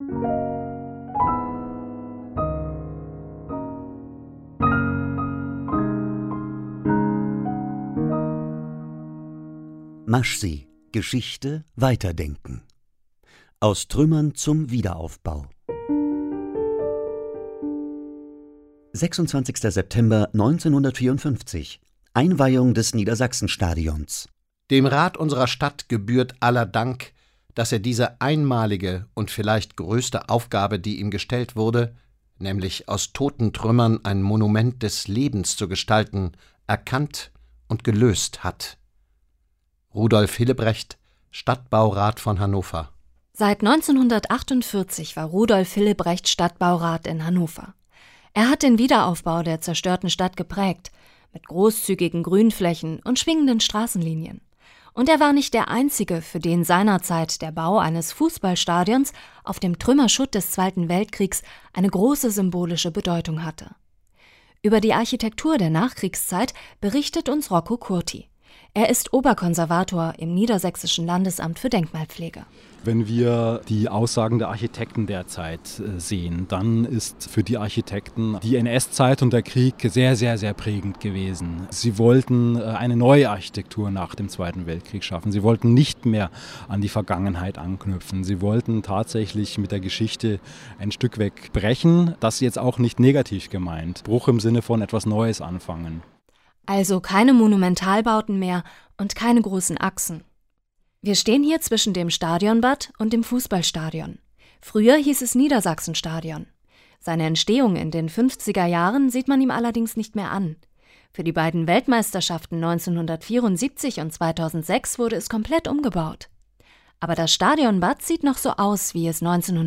Maschsee. Geschichte weiterdenken. Aus Trümmern zum Wiederaufbau. 26. September 1954. Einweihung des Niedersachsenstadions. Dem Rat unserer Stadt gebührt aller Dank, dass er diese einmalige und vielleicht größte Aufgabe, die ihm gestellt wurde, nämlich aus toten Trümmern ein Monument des Lebens zu gestalten, erkannt und gelöst hat. Rudolf Hillebrecht, Stadtbaurat von Hannover. Seit 1948 war Rudolf Hillebrecht Stadtbaurat in Hannover. Er hat den Wiederaufbau der zerstörten Stadt geprägt, mit großzügigen Grünflächen und schwingenden Straßenlinien. Und er war nicht der Einzige, für den seinerzeit der Bau eines Fußballstadions auf dem Trümmerschutt des Zweiten Weltkriegs eine große symbolische Bedeutung hatte. Über die Architektur der Nachkriegszeit berichtet uns Rocco Curti. Er ist Oberkonservator im Niedersächsischen Landesamt für Denkmalpflege. Wenn wir die Aussagen der Architekten derzeit sehen, dann ist für die Architekten die NS-Zeit und der Krieg sehr, sehr, sehr prägend gewesen. Sie wollten eine neue Architektur nach dem Zweiten Weltkrieg schaffen. Sie wollten nicht mehr an die Vergangenheit anknüpfen. Sie wollten tatsächlich mit der Geschichte ein Stück weit brechen. Das ist jetzt auch nicht negativ gemeint. Bruch im Sinne von etwas Neues anfangen. Also keine Monumentalbauten mehr und keine großen Achsen. Wir stehen hier zwischen dem Stadionbad und dem Fußballstadion. Früher hieß es Niedersachsenstadion. Seine Entstehung in den 50er Jahren sieht man ihm allerdings nicht mehr an. Für die beiden Weltmeisterschaften 1974 und 2006 wurde es komplett umgebaut. Aber das Stadionbad sieht noch so aus, wie es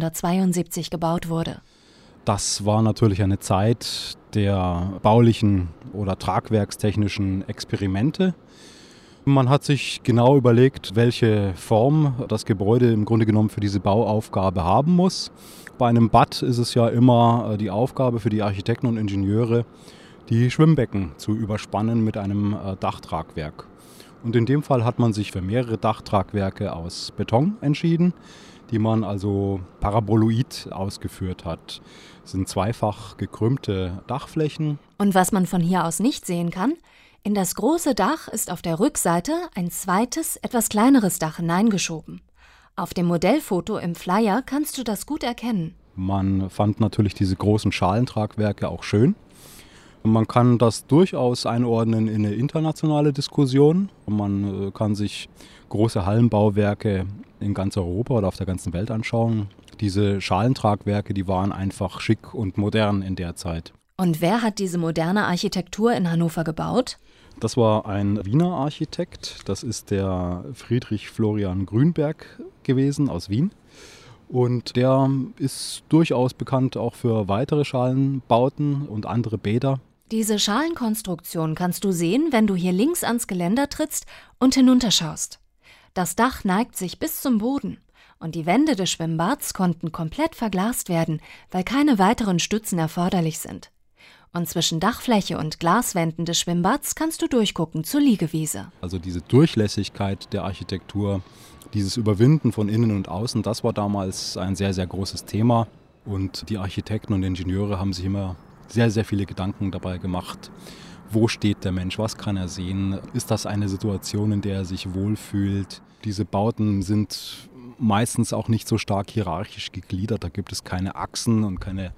1972 gebaut wurde. Das war natürlich eine Zeit der baulichen oder tragwerkstechnischen Experimente. Man hat sich genau überlegt, welche Form das Gebäude im Grunde genommen für diese Bauaufgabe haben muss. Bei einem Bad ist es ja immer die Aufgabe für die Architekten und Ingenieure, die Schwimmbecken zu überspannen mit einem Dachtragwerk. Und in dem Fall hat man sich für mehrere Dachtragwerke aus Beton entschieden, die man also paraboloid ausgeführt hat. Das sind zweifach gekrümmte Dachflächen. Und was man von hier aus nicht sehen kann, in das große Dach ist auf der Rückseite ein zweites, etwas kleineres Dach hineingeschoben. Auf dem Modellfoto im Flyer kannst du das gut erkennen. Man fand natürlich diese großen Schalentragwerke auch schön. Man kann das durchaus einordnen in eine internationale Diskussion. Man kann sich große Hallenbauwerke in ganz Europa oder auf der ganzen Welt anschauen. Diese Schalentragwerke, die waren einfach schick und modern in der Zeit. Und wer hat diese moderne Architektur in Hannover gebaut? Das war ein Wiener Architekt. Das ist der Friedrich Florian Grünberg gewesen aus Wien. Und der ist durchaus bekannt auch für weitere Schalenbauten und andere Bäder. Diese Schalenkonstruktion kannst du sehen, wenn du hier links ans Geländer trittst und hinunterschaust. Das Dach neigt sich bis zum Boden und die Wände des Schwimmbads konnten komplett verglast werden, weil keine weiteren Stützen erforderlich sind. Und zwischen Dachfläche und Glaswänden des Schwimmbads kannst du durchgucken zur Liegewiese. Also diese Durchlässigkeit der Architektur, dieses Überwinden von innen und außen, das war damals ein sehr, sehr großes Thema. Und die Architekten und Ingenieure haben sich immer sehr, sehr viele Gedanken dabei gemacht. Wo steht der Mensch? Was kann er sehen? Ist das eine Situation, in der er sich wohlfühlt? Diese Bauten sind meistens auch nicht so stark hierarchisch gegliedert. Da gibt es keine Achsen und keine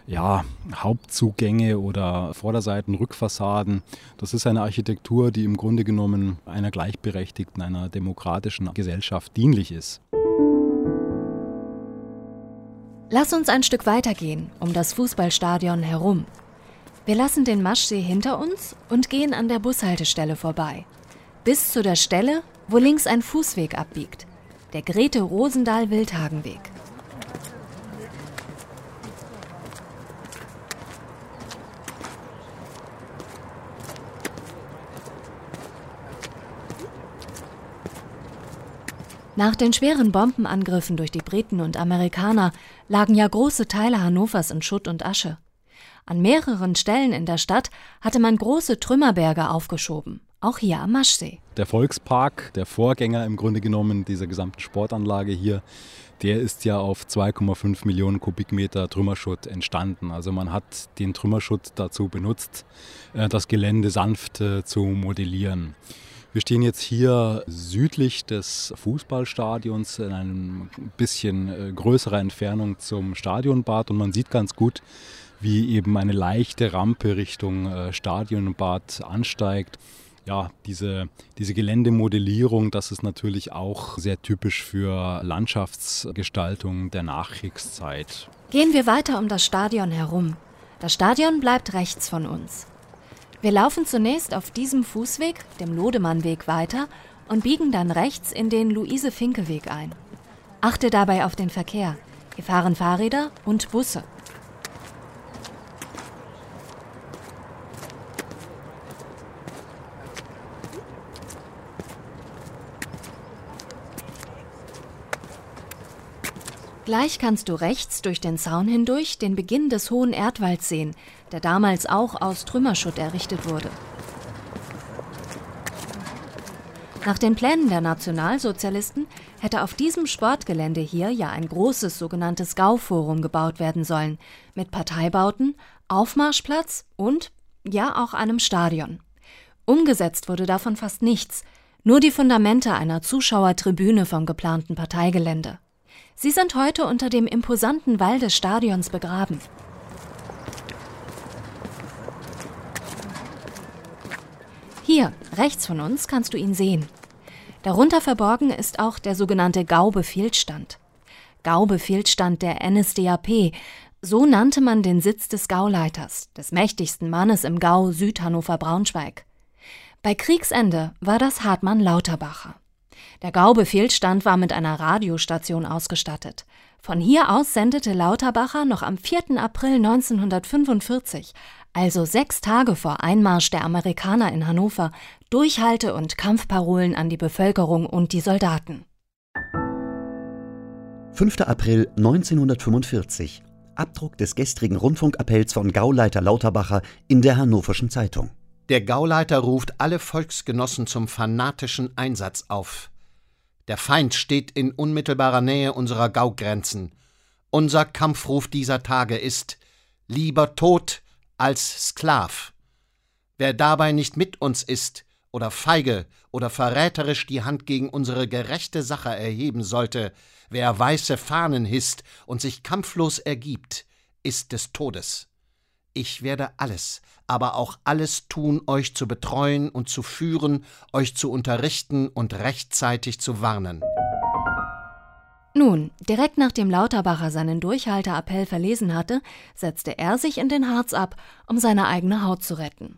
Hauptzugänge oder Vorderseiten, Rückfassaden. Das ist eine Architektur, die im Grunde genommen einer gleichberechtigten, einer demokratischen Gesellschaft dienlich ist. Lass uns ein Stück weitergehen, um das Fußballstadion herum. Wir lassen den Maschsee hinter uns und gehen an der Bushaltestelle vorbei. Bis zu der Stelle, wo links ein Fußweg abbiegt. Der Grete-Rosendahl-Wildhagen-Weg. Nach den schweren Bombenangriffen durch die Briten und Amerikaner lagen ja große Teile Hannovers in Schutt und Asche. An mehreren Stellen in der Stadt hatte man große Trümmerberge aufgeschoben, auch hier am Maschsee. Der Volkspark, der Vorgänger im Grunde genommen dieser gesamten Sportanlage hier, der ist ja auf 2,5 Millionen Kubikmeter Trümmerschutt entstanden. Also man hat den Trümmerschutt dazu benutzt, das Gelände sanft zu modellieren. Wir stehen jetzt hier südlich des Fußballstadions in einer bisschen größerer Entfernung zum Stadionbad und man sieht ganz gut, wie eben eine leichte Rampe Richtung Stadionbad ansteigt. Ja, diese Geländemodellierung, das ist natürlich auch sehr typisch für Landschaftsgestaltung der Nachkriegszeit. Gehen wir weiter um das Stadion herum. Das Stadion bleibt rechts von uns. Wir laufen zunächst auf diesem Fußweg, dem Lodemannweg, weiter und biegen dann rechts in den Luise-Finke-Weg ein. Achte dabei auf den Verkehr. Hier fahren Fahrräder und Busse. Gleich kannst du rechts durch den Zaun hindurch den Beginn des Hohen Erdwalds sehen, der damals auch aus Trümmerschutt errichtet wurde. Nach den Plänen der Nationalsozialisten hätte auf diesem Sportgelände hier ja ein großes sogenanntes Gauforum gebaut werden sollen, mit Parteibauten, Aufmarschplatz und ja auch einem Stadion. Umgesetzt wurde davon fast nichts, nur die Fundamente einer Zuschauertribüne vom geplanten Parteigelände. Sie sind heute unter dem imposanten Wall des Stadions begraben. Hier, rechts von uns, kannst du ihn sehen. Darunter verborgen ist auch der sogenannte Gau-Befehlsstand. Gau-Befehlsstand der NSDAP, so nannte man den Sitz des Gauleiters, des mächtigsten Mannes im Gau Südhannover-Braunschweig. Bei Kriegsende war das Hartmann Lauterbacher. Der Gau-Befehlsstand war mit einer Radiostation ausgestattet. Von hier aus sendete Lauterbacher noch am 4. April 1945, also 6 Tage vor Einmarsch der Amerikaner in Hannover, Durchhalte- und Kampfparolen an die Bevölkerung und die Soldaten. 5. April 1945. Abdruck des gestrigen Rundfunkappells von Gauleiter Lauterbacher in der Hannoverschen Zeitung. Der Gauleiter ruft alle Volksgenossen zum fanatischen Einsatz auf. Der Feind steht in unmittelbarer Nähe unserer Gaugrenzen. Unser Kampfruf dieser Tage ist: lieber Tod als Sklav. Wer dabei nicht mit uns ist oder feige oder verräterisch die Hand gegen unsere gerechte Sache erheben sollte, wer weiße Fahnen hisst und sich kampflos ergibt, ist des Todes. Ich werde alles, aber auch alles tun, euch zu betreuen und zu führen, euch zu unterrichten und rechtzeitig zu warnen. Nun, direkt nachdem Lauterbacher seinen Durchhalteappell verlesen hatte, setzte er sich in den Harz ab, um seine eigene Haut zu retten.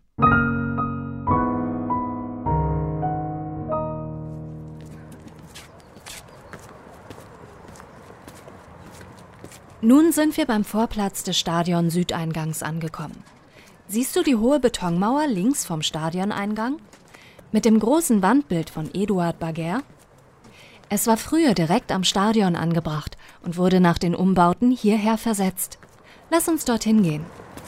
Nun sind wir beim Vorplatz des Stadion-Südeingangs angekommen. Siehst du die hohe Betonmauer links vom Stadioneingang? Mit dem großen Wandbild von Eduard Baguer? Es war früher direkt am Stadion angebracht und wurde nach den Umbauten hierher versetzt. Lass uns dorthin gehen.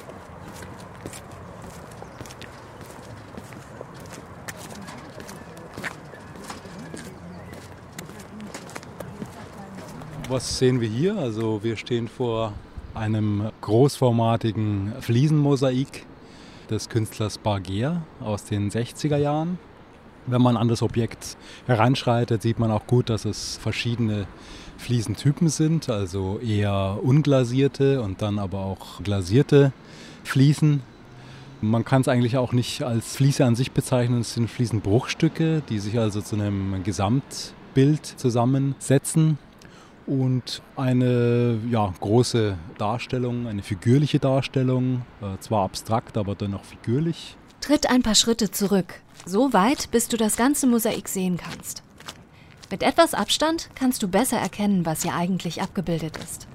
Was sehen wir hier? Also wir stehen vor einem großformatigen Fliesenmosaik des Künstlers Baguer aus den 60er Jahren. Wenn man an das Objekt heranschreitet, sieht man auch gut, dass es verschiedene Fliesentypen sind, also eher unglasierte und dann aber auch glasierte Fliesen. Man kann es eigentlich auch nicht als Fliese an sich bezeichnen, es sind Fliesenbruchstücke, die sich also zu einem Gesamtbild zusammensetzen. Und eine große Darstellung, eine figürliche Darstellung, zwar abstrakt, aber dennoch figürlich. Tritt ein paar Schritte zurück, so weit, bis du das ganze Mosaik sehen kannst. Mit etwas Abstand kannst du besser erkennen, was hier eigentlich abgebildet ist.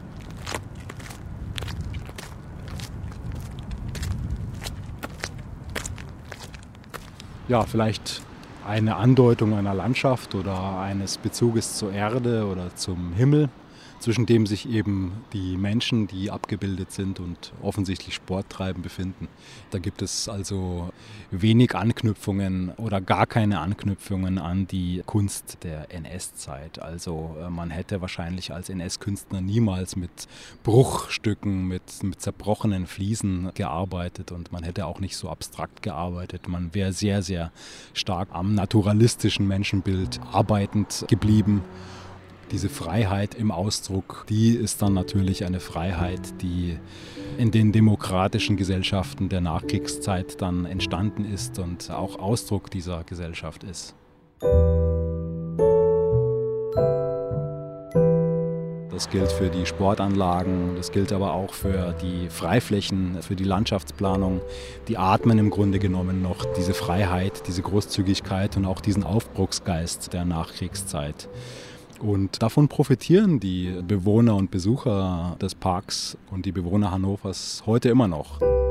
Ja, vielleicht eine Andeutung einer Landschaft oder eines Bezuges zur Erde oder zum Himmel, zwischen dem sich eben die Menschen, die abgebildet sind und offensichtlich Sport treiben, befinden. Da gibt es also wenig Anknüpfungen oder gar keine Anknüpfungen an die Kunst der NS-Zeit. Also man hätte wahrscheinlich als NS-Künstler niemals mit Bruchstücken, mit zerbrochenen Fliesen gearbeitet und man hätte auch nicht so abstrakt gearbeitet. Man wäre sehr, sehr stark am naturalistischen Menschenbild arbeitend geblieben. Diese Freiheit im Ausdruck, die ist dann natürlich eine Freiheit, die in den demokratischen Gesellschaften der Nachkriegszeit dann entstanden ist und auch Ausdruck dieser Gesellschaft ist. Das gilt für die Sportanlagen, das gilt aber auch für die Freiflächen, für die Landschaftsplanung. Die atmen im Grunde genommen noch diese Freiheit, diese Großzügigkeit und auch diesen Aufbruchsgeist der Nachkriegszeit. Und davon profitieren die Bewohner und Besucher des Parks und die Bewohner Hannovers heute immer noch.